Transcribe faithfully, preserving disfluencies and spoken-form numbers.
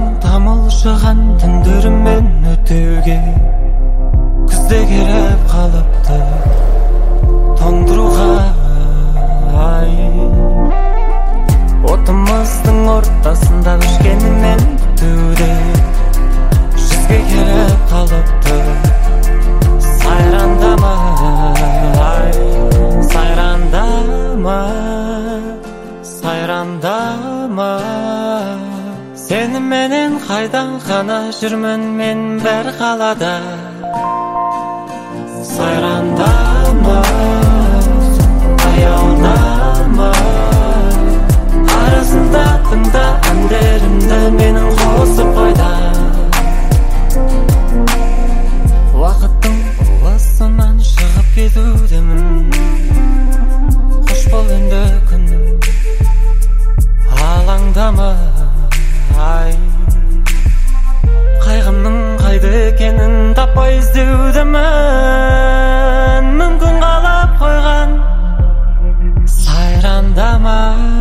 тамылжыған түндеріммен өтеуге күзде келіп қалыпты тоңдыруға ай. Отымыздың ортасында өшкенімен бүтуде жүзге келіп қалыпты сайрандама ай, сайрандама сайрандама. Сені менен қайдан ғана жүрмін мен бір қалада. Сайрандама аяулама, арасында тыңда әндерімді менің қосып қойда. Уақыттың ұлысынан шығып кетудемін, қош бол енді күнім, алаңдама ай. Қайғымның қайда екенін таппай іздеудемін, мүмкін қалап қойған сайрандама.